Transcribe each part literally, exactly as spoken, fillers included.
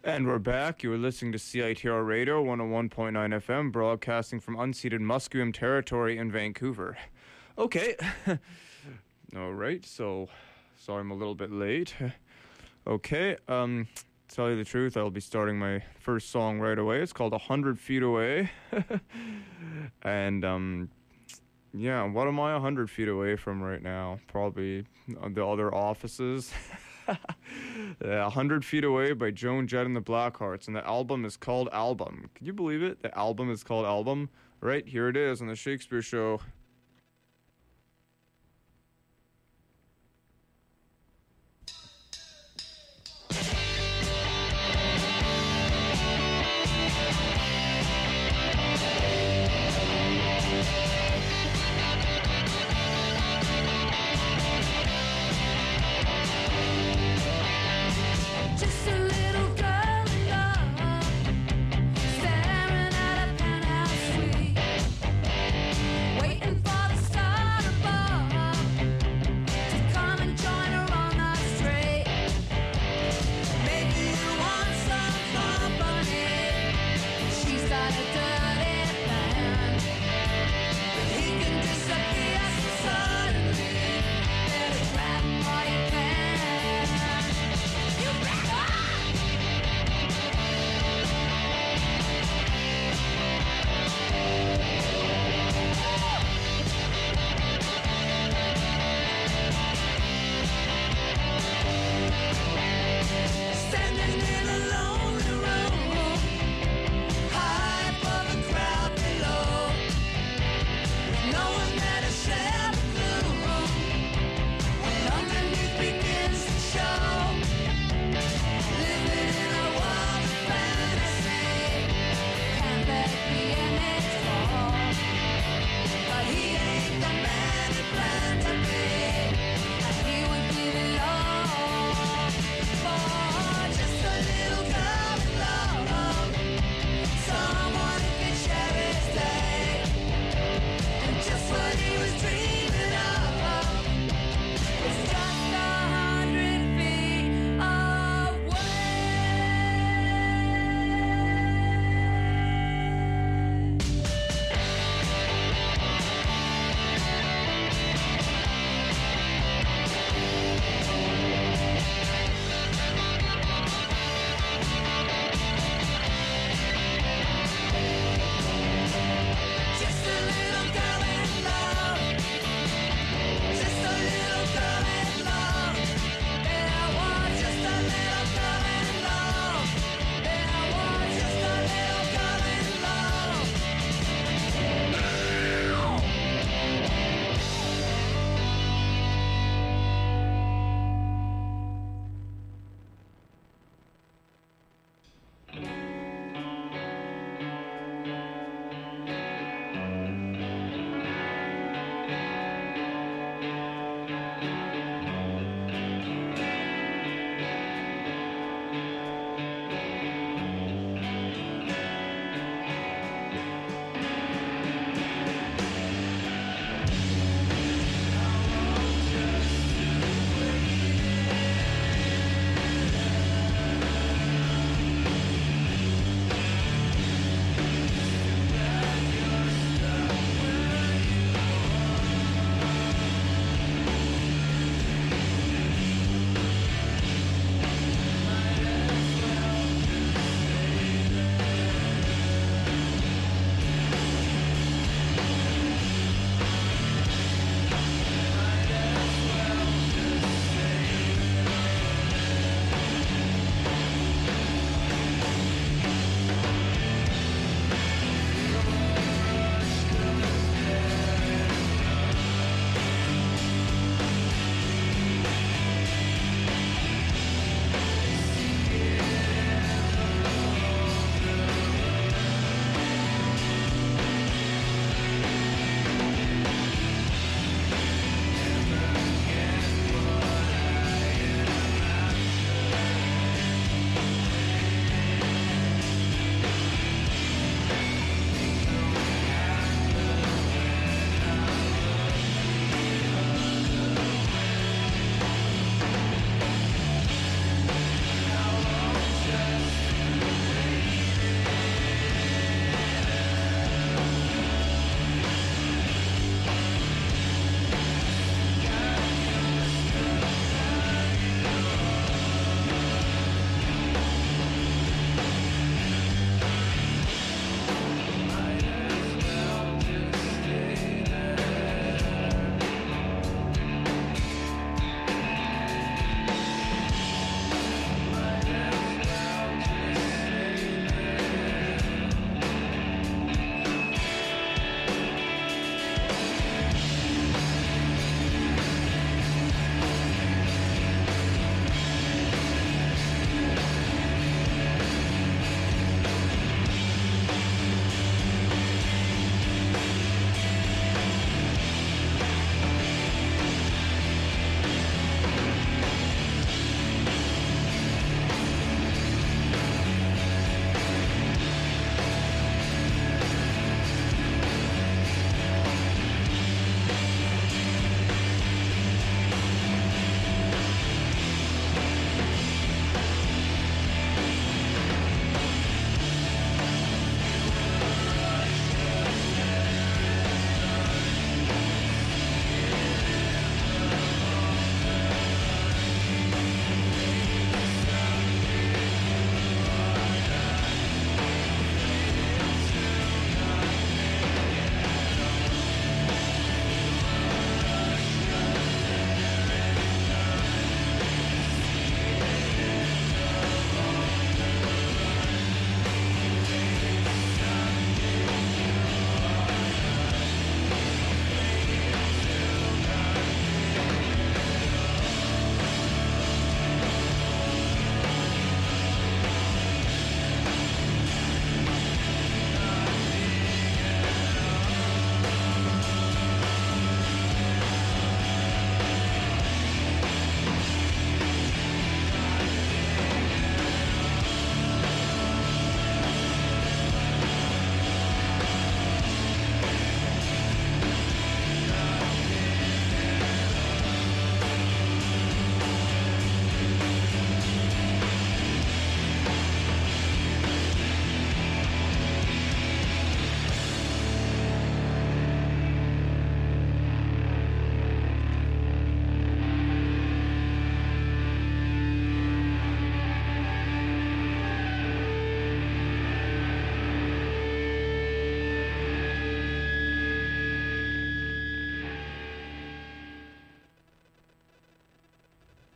And we're back. You were listening to C I T R Radio one oh one point nine F M, broadcasting from unceded Musqueam territory in Vancouver. Okay. All right. So, sorry I'm a little bit late. Okay. Um, tell you the truth, I'll be starting my first song right away. It's called A Hundred Feet Away. And, um, yeah, what am I a hundred feet away from right now? Probably the other offices. A Hundred Feet Away by Joan Jett and the Blackhearts, and the album is called Album. Can you believe it? The album is called Album. Right, here it is on the Shakespeare Show. Waiting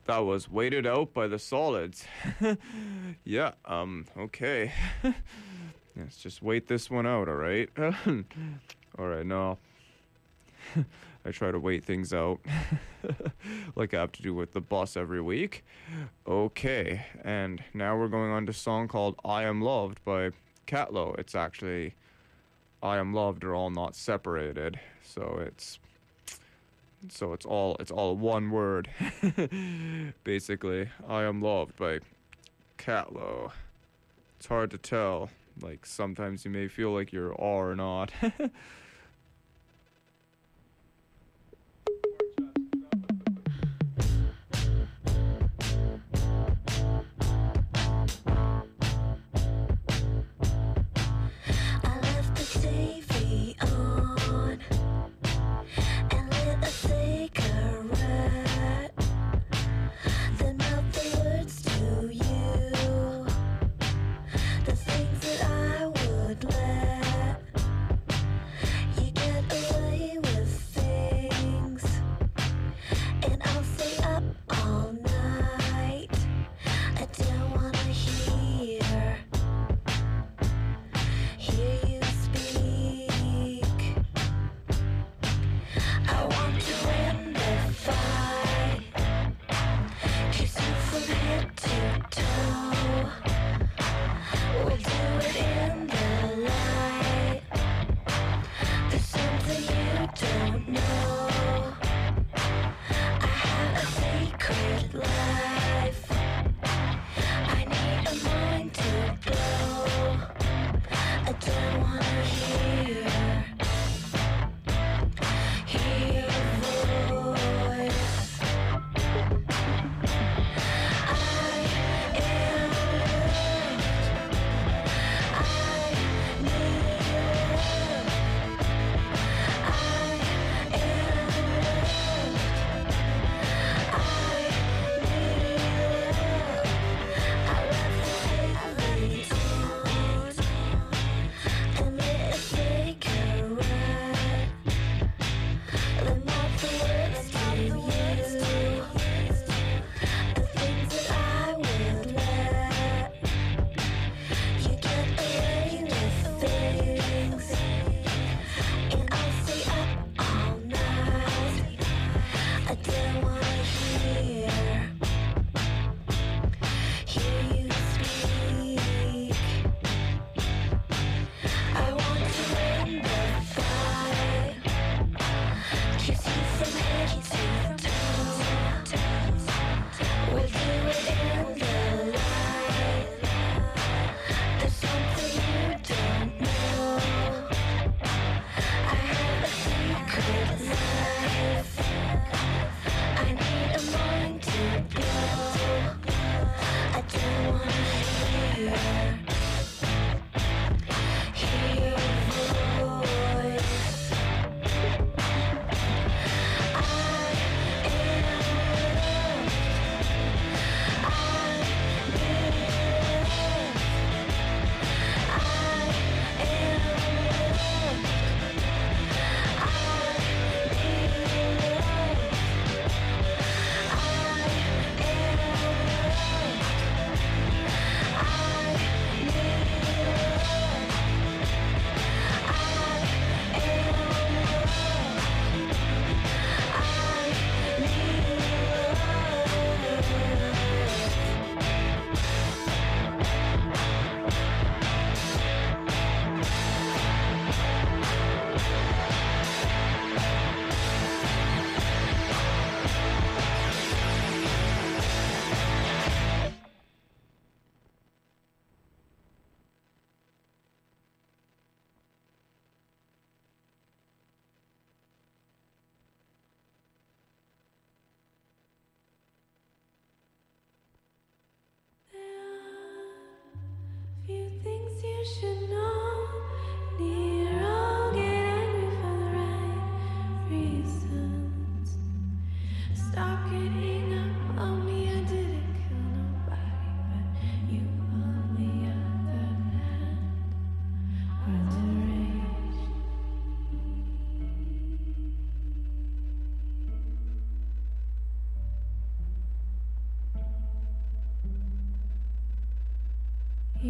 That was Waited Out by the Solids. Yeah, um, okay. Let's just wait this one out, alright? Alright, no. I try to wait things out like I have to do with the bus every week. Okay, and now we're going on to a song called I Am Loved by Catlow. It's actually I Am Loved are all not separated, so it's so it's all it's all one word. Basically, I Am Loved by Catlow. It's hard to tell. Like sometimes you may feel like you're are or not.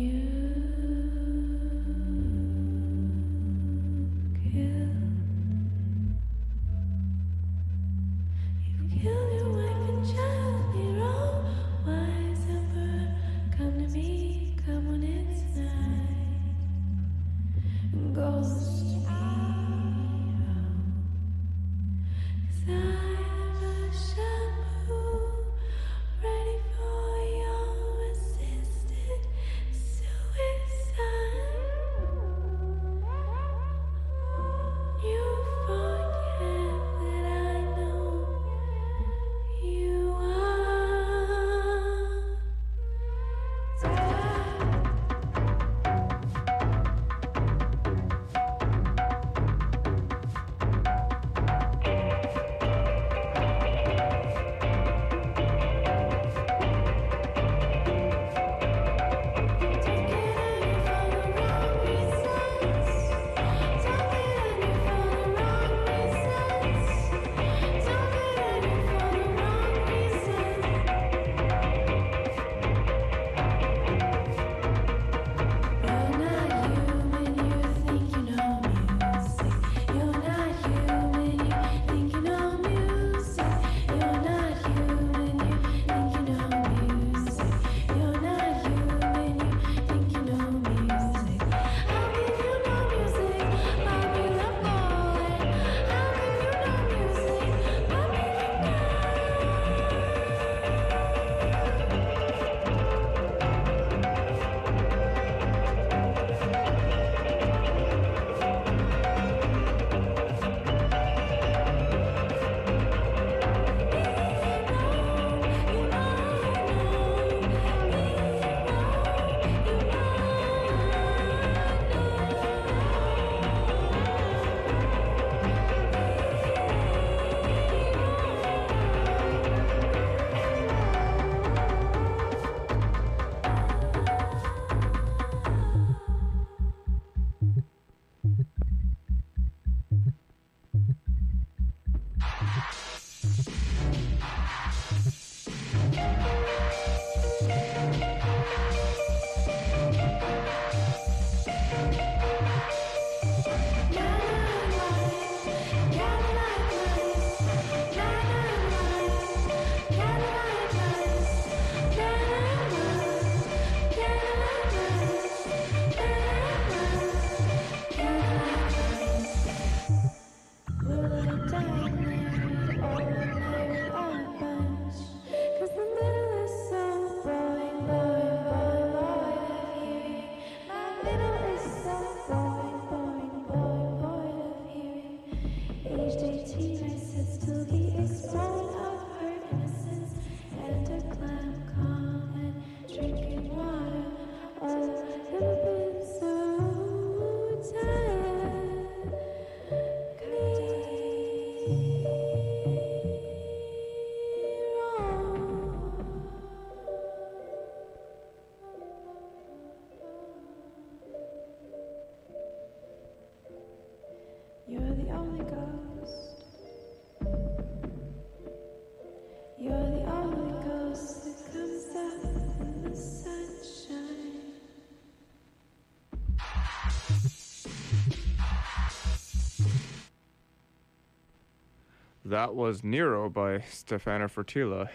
That was Nero by Stefano Fertila.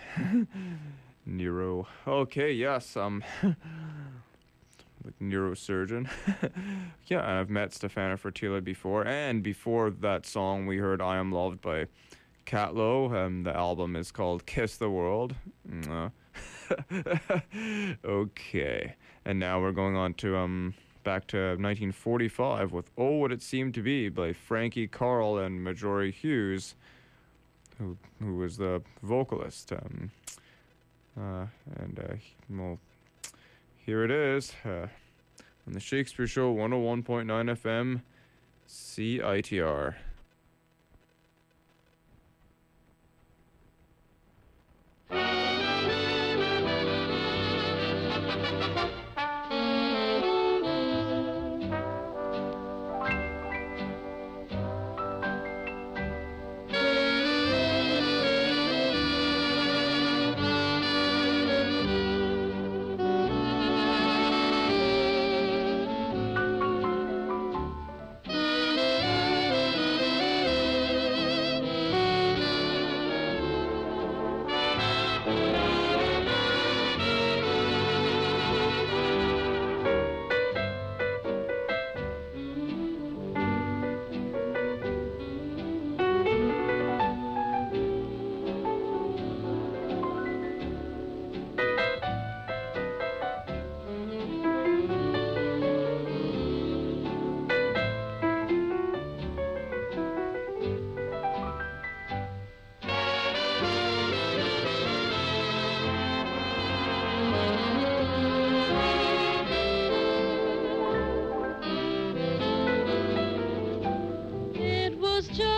Nero. Okay, yes, um, like neurosurgeon. Yeah, and I've met Stefano Fertila before, and before that song we heard I Am Loved by Catlow. Um, the album is called Kiss the World. Uh, okay, and now we're going on to, um, back to nineteen forty-five with Oh What It Seemed to Be by Frankie Carl and Marjorie Hughes, who who was the vocalist. Um, uh, and, uh, well, here it is, uh, on the Shakespeare Show, one oh one point nine F M, C I T R.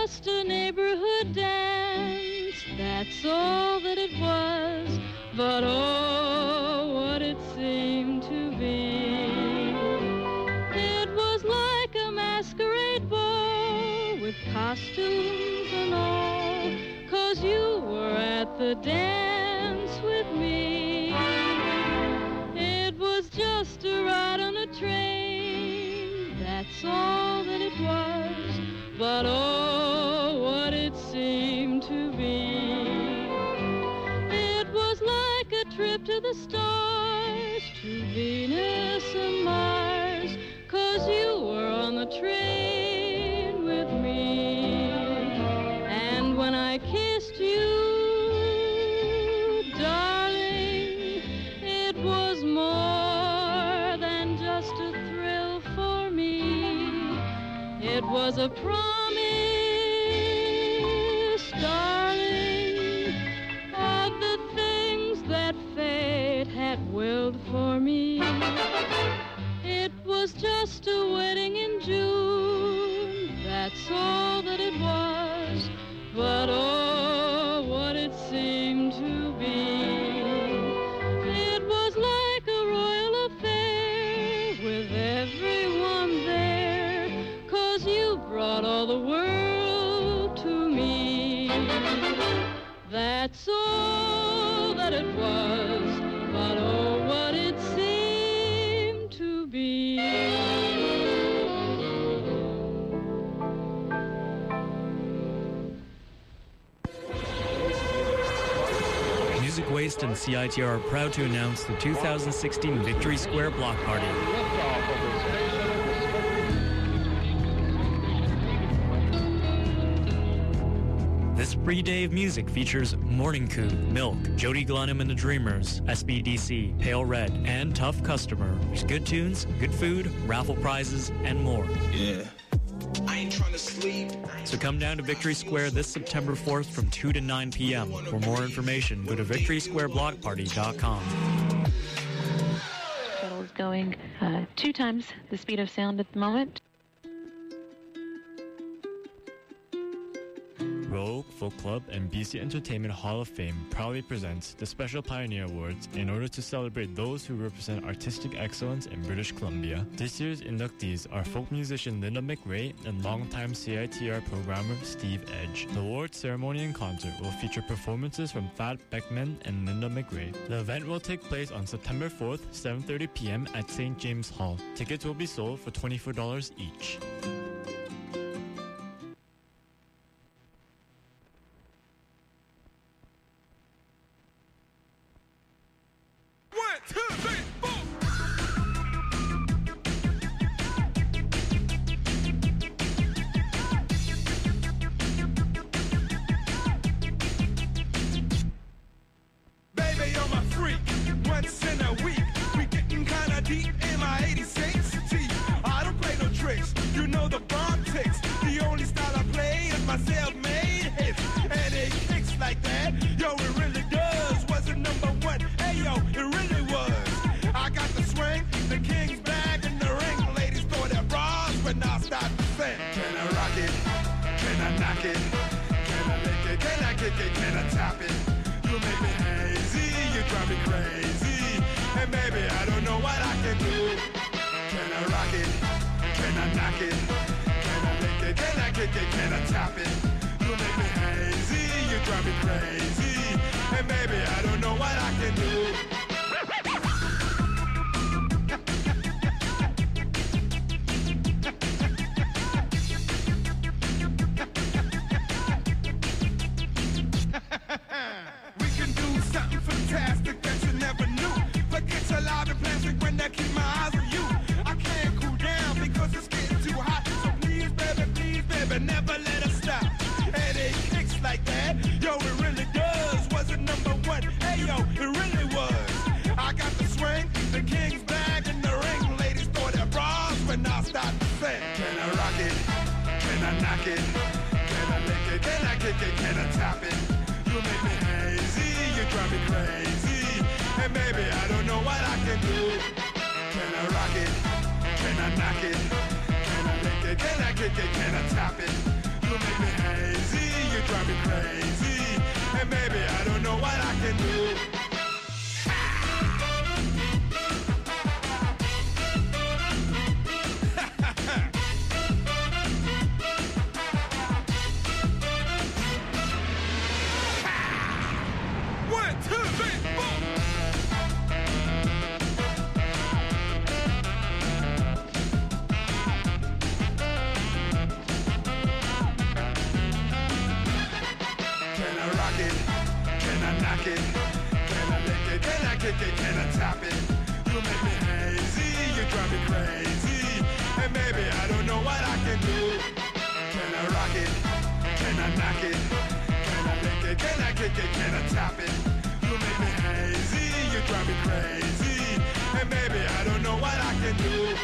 just a neighborhood dance, that's all that it was. But oh, what it seemed to be. It was like a masquerade ball with costumes and all, 'cause you were at the dance with me. It was just a ride on a train, that's all that it was. But oh, what it seemed to be. It was like a trip to the stars, to Venus and Mars, 'cause you were on the train with me. And when I kissed you, darling, it was more than just a thrill for me. It was a promise, darling, of the things that fate had willed for me. It was just a wedding in June, that's all that it was. But oh, what it seemed to be. It was like a royal affair with everyone there, 'cause you brought all the world to me. That's all that it was, but oh, what it seemed to be. Music Waste and C I T R are proud to announce the two thousand sixteen Victory Square Block Party. This free day of music features Morning Coup, Milk, Jody Glenham and the Dreamers, S B D C, Pale Red, and Tough Customer. There's good tunes, good food, raffle prizes, and more. Yeah. I ain't trying to sleep. So come down to Victory Square this September fourth from two to nine p.m. For more information, go to victory square block party dot com. Shuttle is going uh, two times the speed of sound at the moment. Royal Folk Club and B C Entertainment Hall of Fame proudly presents the Special Pioneer Awards in order to celebrate those who represent artistic excellence in British Columbia. This year's inductees are folk musician Linda McRae and longtime C I T R programmer Steve Edge. The award ceremony and concert will feature performances from Thad Beckman and Linda McRae. The event will take place on September fourth, seven thirty p.m. at Saint James Hall. Tickets will be sold for twenty-four dollars each. You make me hazy, you drive me crazy, and baby, I don't know what I can do. One, two, three, four. Can I rock it? Can I knock it? Can I lick it? Can I kick it? Can I top it? You make me hazy, you drive me crazy, and baby, I don't know what I can do. Can I rock it? Can I knock it? Can I lick it? Can I kick it? Can I top it? You make me hazy, you drive me crazy, and baby, I don't know what I can do.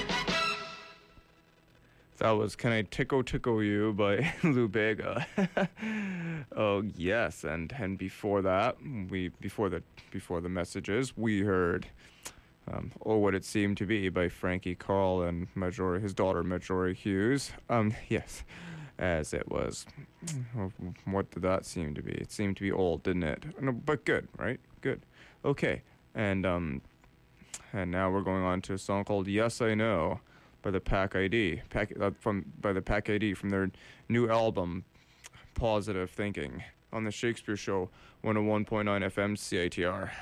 That was Can I Tickle Tickle You by Lou Bega. Oh yes, and and before that, we before the before the messages, we heard um, Oh What It Seemed to Be by Frankie Carl and Marjorie, his daughter Marjorie Hughes. Um yes, as it was. What did that seem to be? It seemed to be old, didn't it? No, but good, right? Good. Okay, and um and now we're going on to a song called Yes I Know by the Pack I D, Pack, uh, from by the Pack I D from their new album, Positive Thinking, on the Shakespeare Show, one oh one point nine F M C I T R.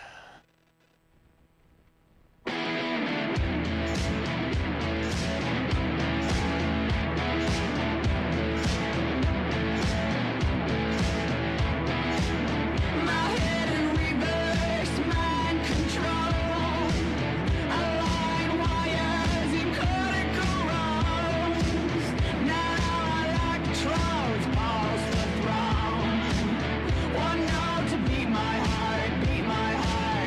One note to beat my heart, beat my heart.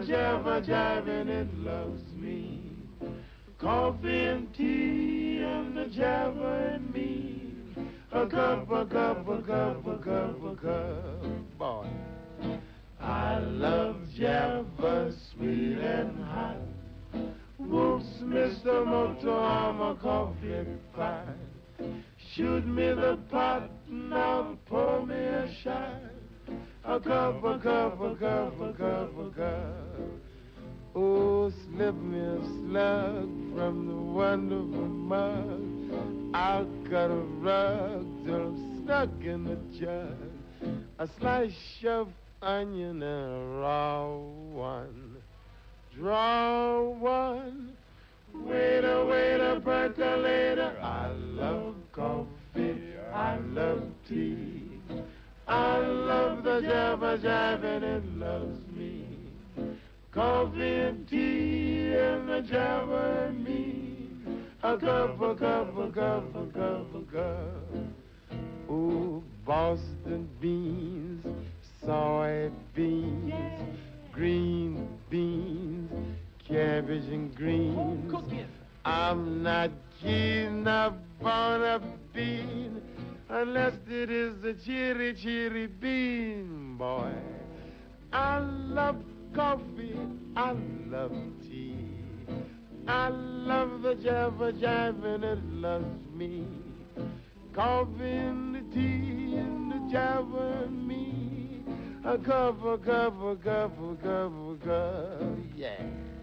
jabba jiving, it loves me. Coffee and tea and the jabba and me. A cup, a cup, a cup, a cup, a cup, boy. I love jabba, sweet and hot. Whoops, Mister Moto, I'm a coffee pot. Shoot me the pot, now pour me a shot. A cup, a cup, a cup, a cup, a cup. Oh, slip me a slug from the wonderful mug. I'll cut a rug till I'm stuck in the jug. A slice of onion and a raw one. Draw one. Waiter, waiter, percolator. I love coffee, I love tea. I love the jabba jive and it loves me. Coffee and tea and the jabba and me. A cup, a cup, a cup, a cup, a cup. Oh, Boston beans, soybeans, green beans, cabbage and greens. I'm not keen upon a bean unless it is the cheery, cheery bean, boy. I love coffee, I love tea. I love the jabba jive and it loves me. Coffee and the tea and the jabba and me. A cup, a cup, a cup, a cup, a cup, yeah.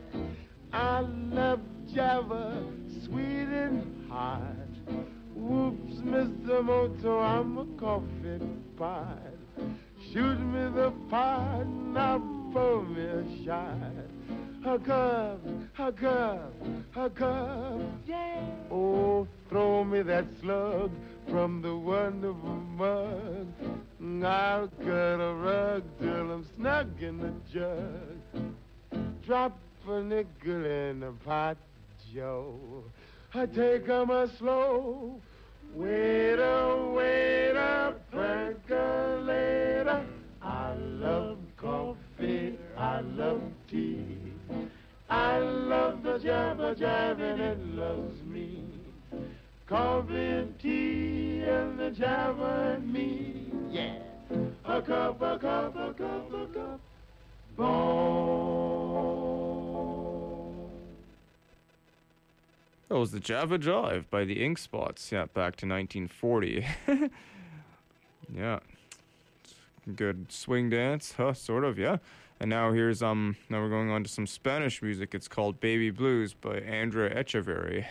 I love jabba, sweet and hot. Whoops, Mister Moto, I'm a coffee pot. Shoot me the pot, now pour me a shot. A cup, a cup, a cup, yeah. Oh, throw me that slug from the wonderful mug. I'll cut a rug till I'm snug in the jug. Drop a nickel in the pot, Joe. I take 'em a slow. Waiter, waiter, percolator. I love coffee, I love tea. I love the jabba jive and it loves me. Coffee and tea and the jabba and me. Yeah. A cup, a cup, a cup, a cup. Boom. That was the Jabba Jive by the Ink Spots. Yeah, back to nineteen forty. Yeah. Good swing dance, huh? Sort of, yeah. And now here's um now we're going on to some Spanish music. It's called Baby Blues by Andrea Echeverry.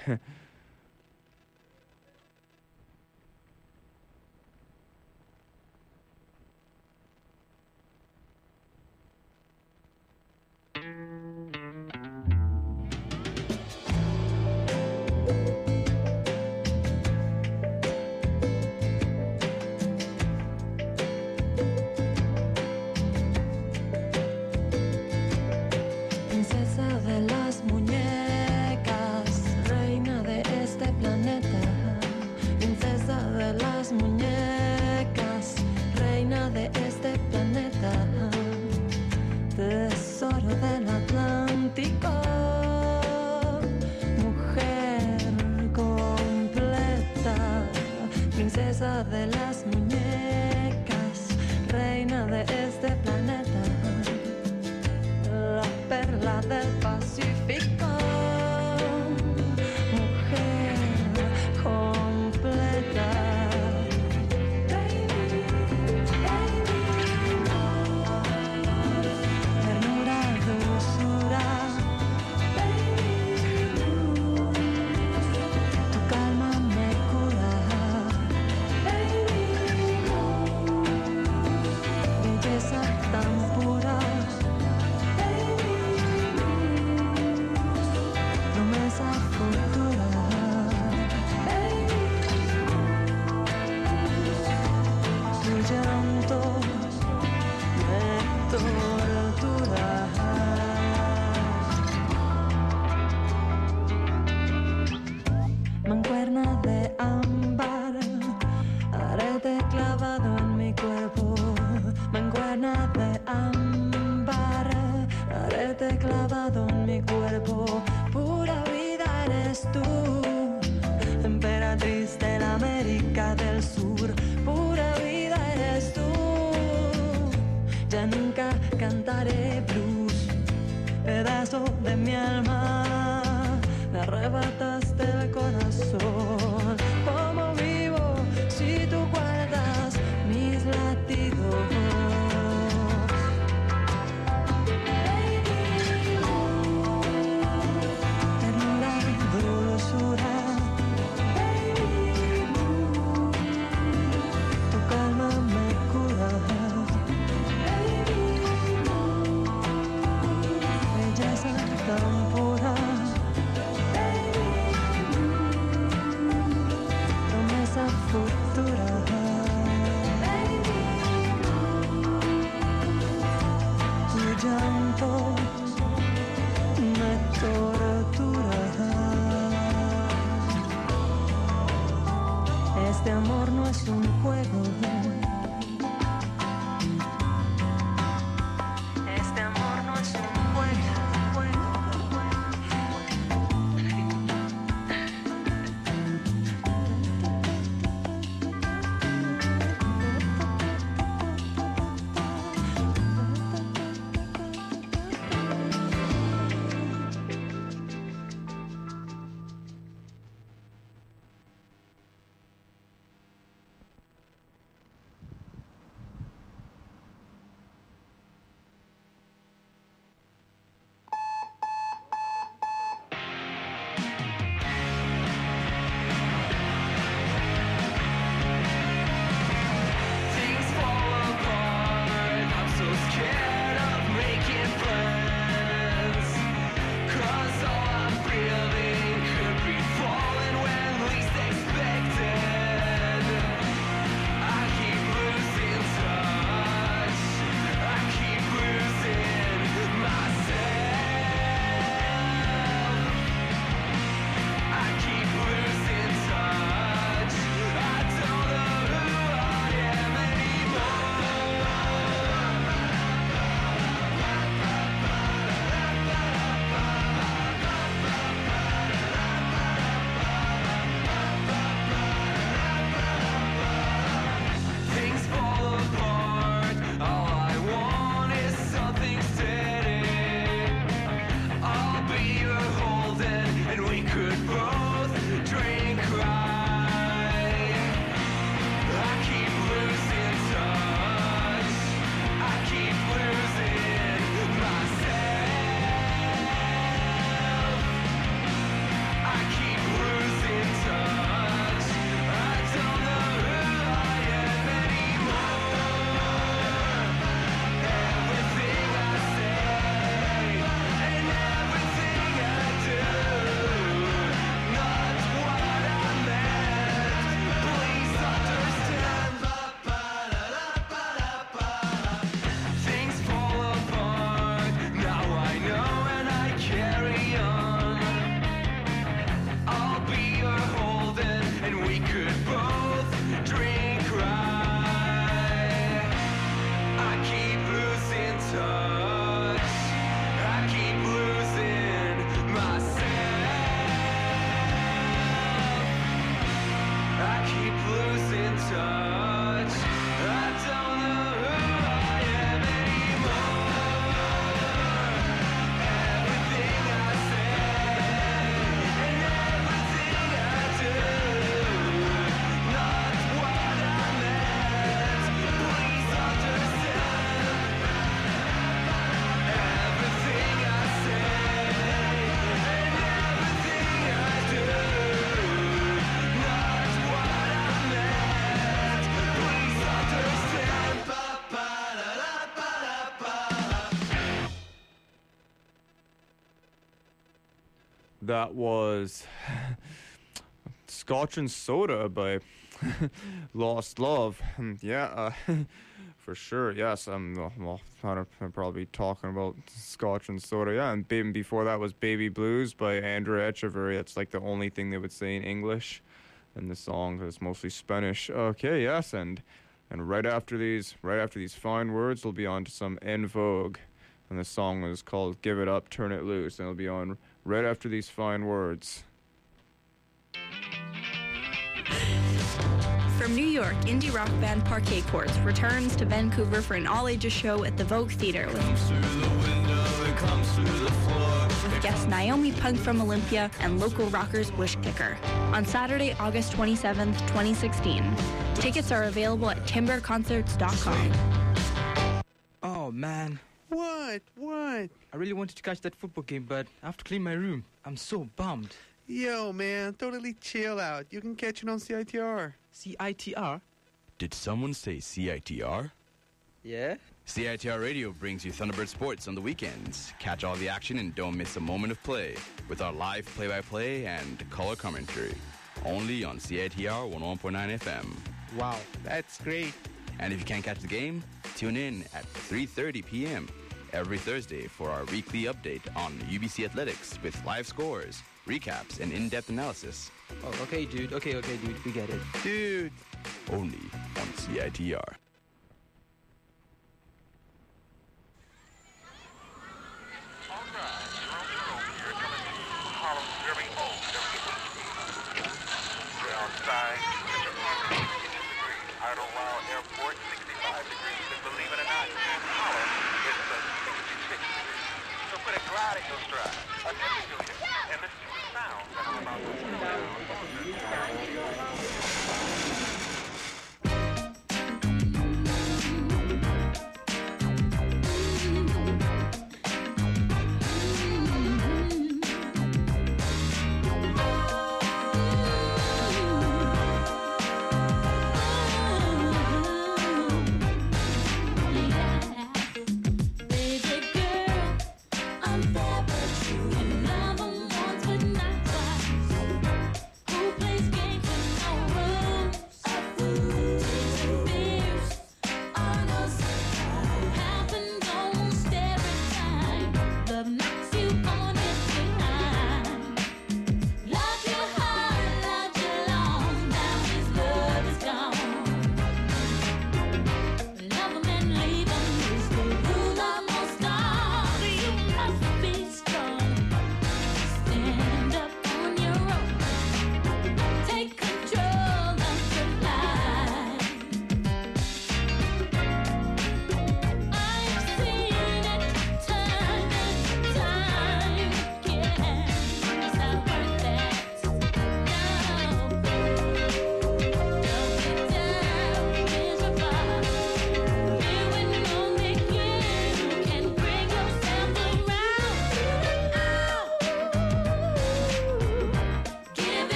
Mancuerna de ámbar, arete quedaste clavado en mi cuerpo. Pura vida eres tú, emperatriz de la América del Sur. Pura vida eres tú. Ya nunca cantaré blues, pedazo de mi alma. Me arrebataste el corazón. ¿Cómo vivo si tú guardas mis latidos? Ternura y dulzura, tu calma me cura. Belleza tan pura, promesa futura. Tu llanto me tortura. Este amor no es un juego. Este amor no es un juego. That was Scotch and Soda by Lost Love. Yeah, uh, for sure. Yes, I'm well. I'm probably talking about Scotch and Soda. Yeah, and baby, before that was Baby Blues by Andrea Echeverry. That's like the only thing they would say in English, and the song is mostly Spanish. Okay, yes, and and right after these, right after these fine words, we'll be on to some En Vogue. And the song is called Give It Up, Turn It Loose. And it'll be on right after these fine words. From New York, indie rock band Parquet Courts returns to Vancouver for an all-ages show at the Vogue Theatre with, with guests Naomi Punk from Olympia and local rockers Wish Kicker on Saturday, August twenty-seventh, twenty sixteen. Tickets are available at timber concerts dot com. Oh, man. What? What? I really wanted to catch that football game, but I have to clean my room. I'm so bummed. Yo, man, totally chill out. You can catch it on C I T R. C I T R? Did someone say C I T R? Yeah? C I T R Radio brings you Thunderbird Sports on the weekends. Catch all the action and don't miss a moment of play with our live play-by-play and color commentary. Only on C I T R one oh one point nine F M. Wow, that's great. And if you can't catch the game, tune in at three thirty p.m. every Thursday for our weekly update on U B C Athletics with live scores, recaps, and in-depth analysis. Oh, okay, dude. Okay, okay, dude. We get it. Dude. Only on C I T R.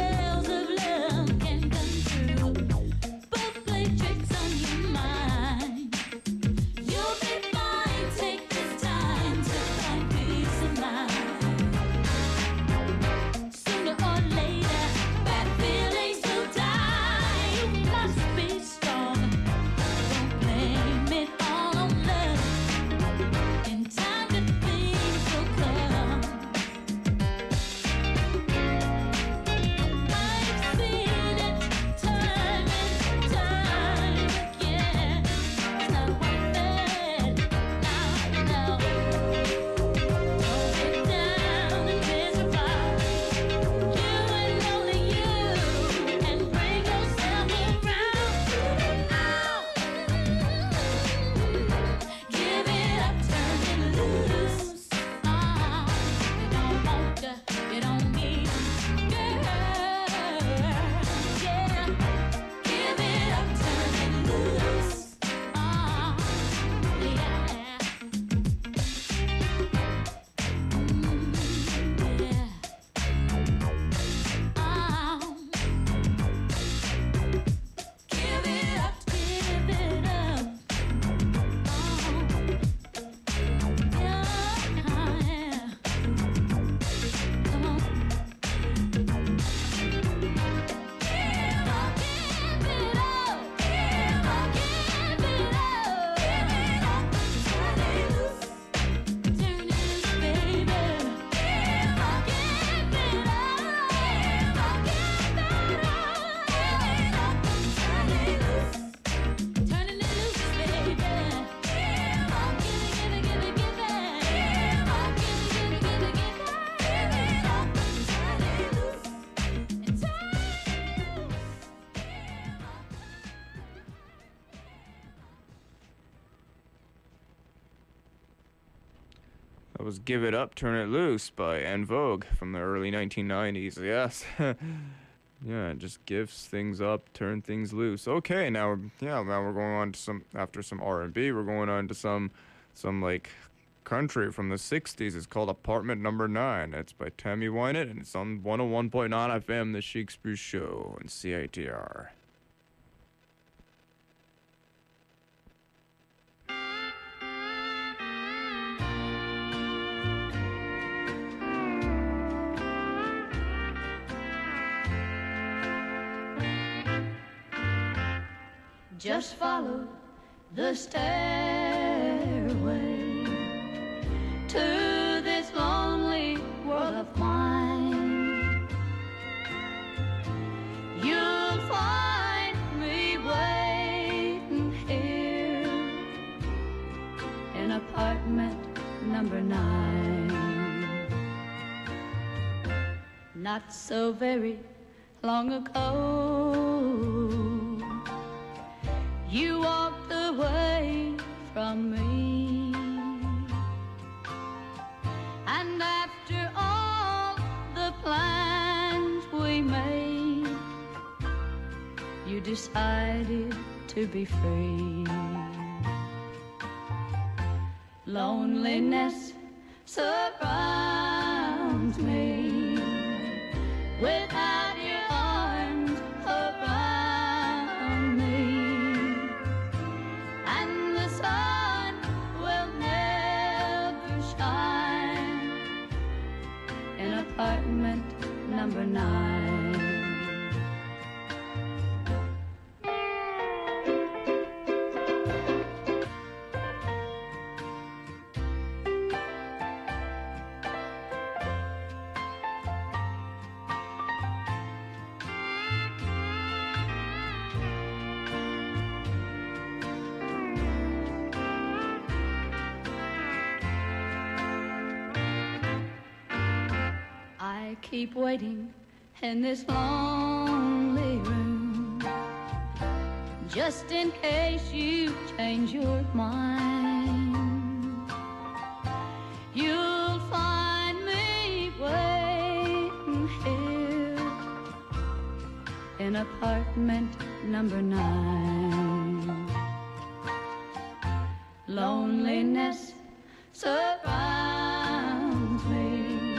Play tricks on your mind. That was Give It Up, Turn It Loose by En Vogue from the early nineteen nineties. Yes. Yeah, it just gives things up, turn things loose. Okay, now we're, yeah, now we're going on to some, after some R and B, we're going on to some, some like country from the sixties. It's called Apartment Number Nine. It's by Tammy Wynette, and it's on one oh one point nine F M, The Shakespeare Show, and C I T R. Just follow the stairway to this lonely world of mine. You'll find me waiting here in apartment number nine. Not so very long ago, you walked away from me, and after all the plans we made, you decided to be free. Loneliness surrounds me without your arms around me. Apartment number nine. I keep waiting in this lonely room, just in case you change your mind. You'll find me waiting here in apartment number nine. Loneliness surrounds me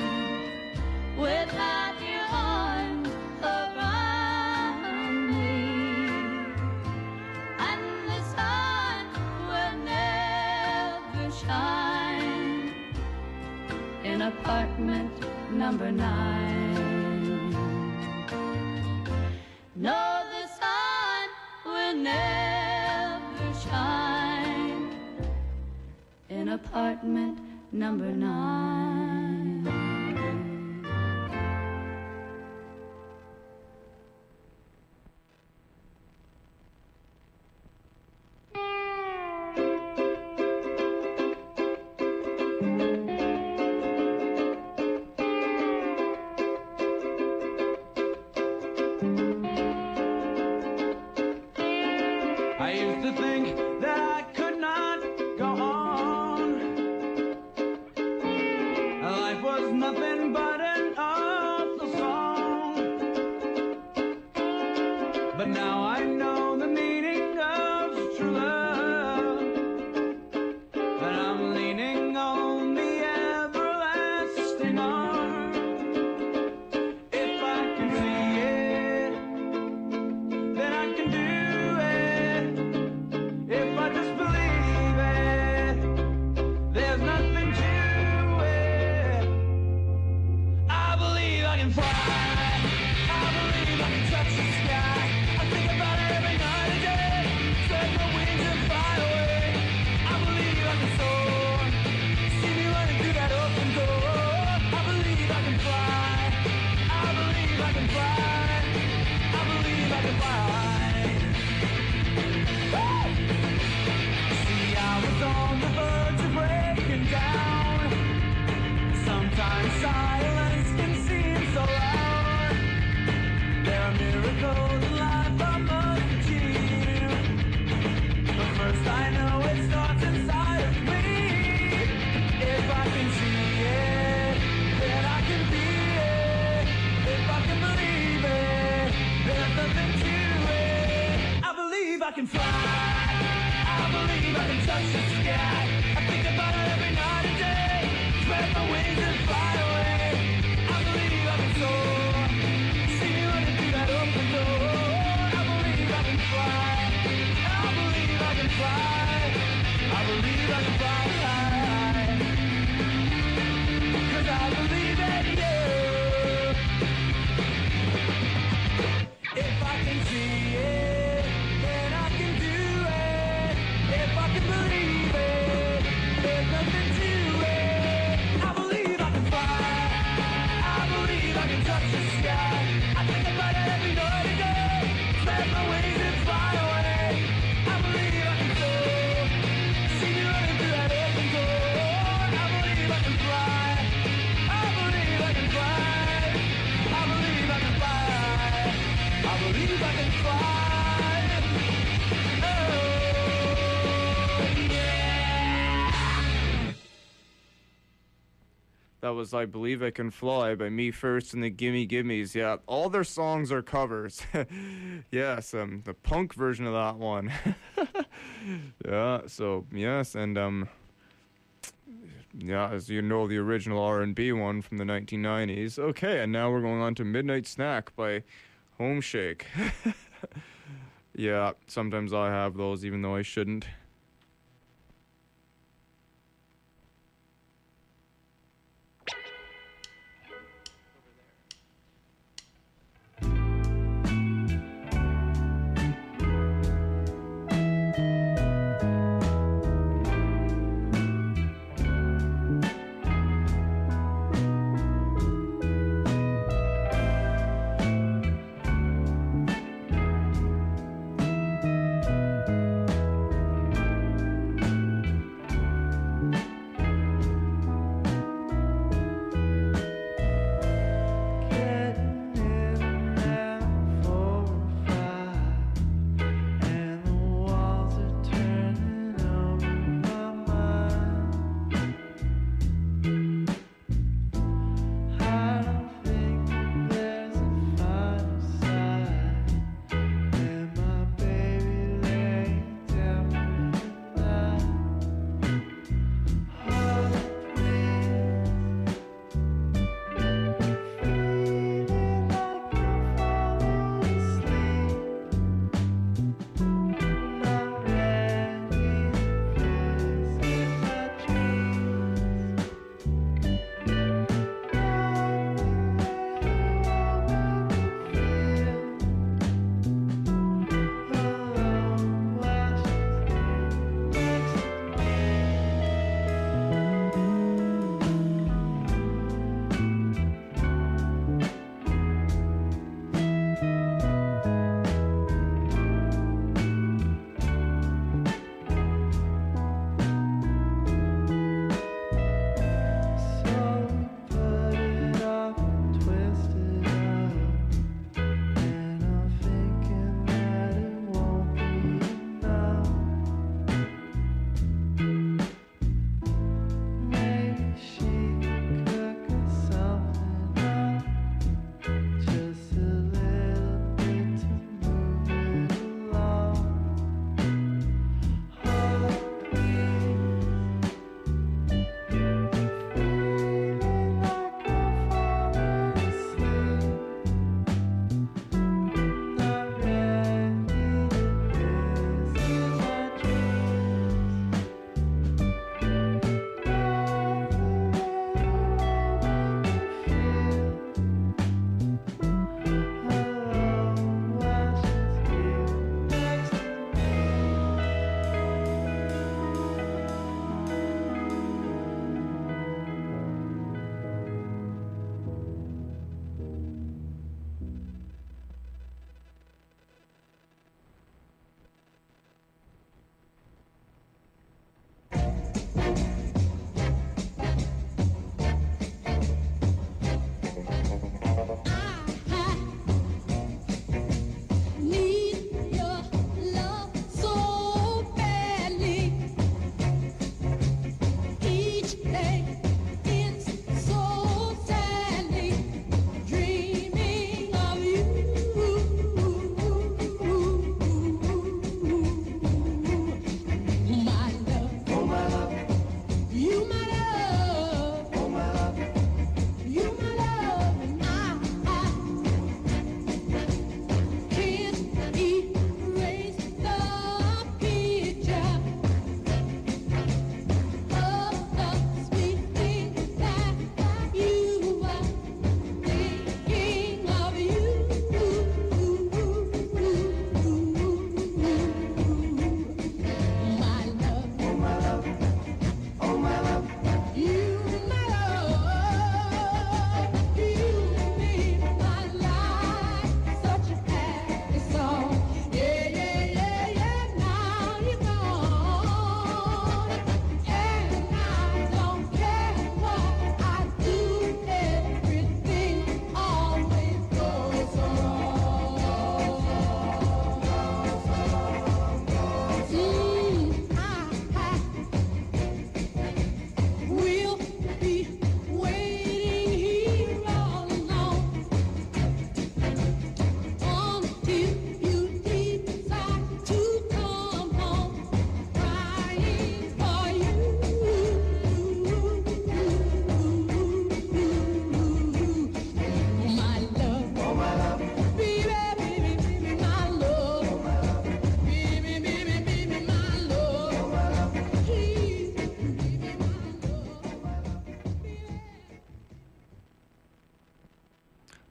without your arms around me, and the sun will never shine in apartment number nine. No, the sun will never shine in apartment number nine. First I know it starts inside of me. If I I can see it, then I can be it. If I can believe it, there's nothing to it. I believe I can fly. I believe I can touch the sky. I think about it every night and day. Spread my wings and fly away. I believe I can soar. See me running through that open door. I believe I can fly. I believe I can fly. I believe I can fly. Cause I believe in you. If I can see it, then I can do it. If I can believe it, there's nothing to it. I believe I can fly. I believe I can touch the sky. I think about it every night and day. Spread my wings and fly away. I believe I can soar. See me running through that open door. I believe I can fly. I believe I can fly. I believe I can fly. I believe I can fly. That was I Believe I Can Fly by Me First and the Gimme Gimmes. Yeah, all their songs are covers. Yes, um, the punk version of that one. Yeah, so, yes, and, um, yeah, as you know, the original R and B one from the nineteen nineties. Okay, and now we're going on to Midnight Snack by Home Shake. Yeah, sometimes I have those, even though I shouldn't. I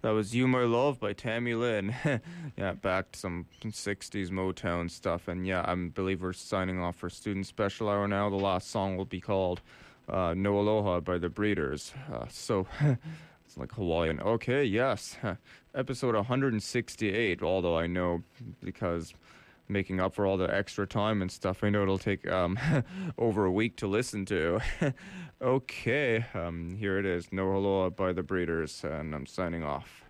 That was You My Love by Tammy Lynn. Yeah, back to some sixties Motown stuff. And yeah, I believe we're signing off for Student Special Hour now. The last song will be called uh, No Aloha by The Breeders. Uh, so, it's like Hawaiian. Okay, yes. Episode one hundred sixty-eight, although I know because making up for all the extra time and stuff, I know it'll take um, over a week to listen to. Okay, um, here it is. No Aloha by The Breeders, and I'm signing off.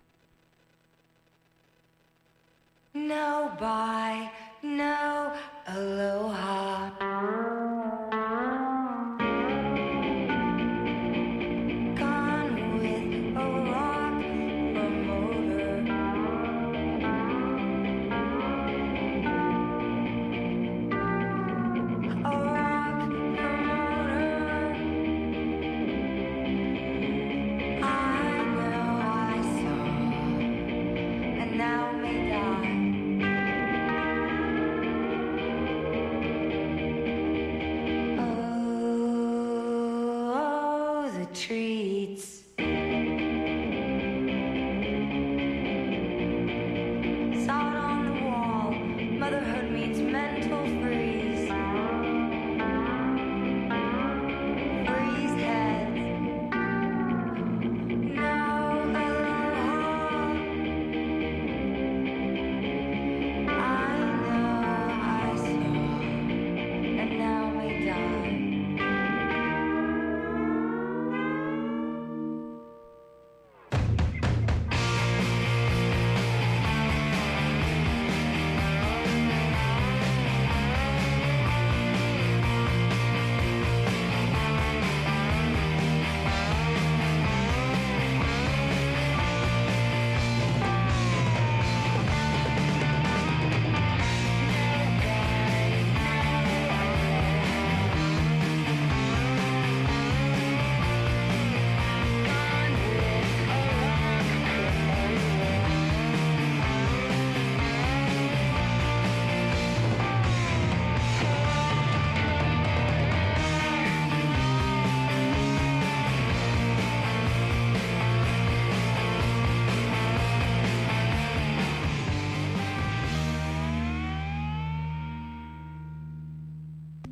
No bye, no aloha. Gone with a rock promoter. A rock promoter. I know I saw, and now may die. Tree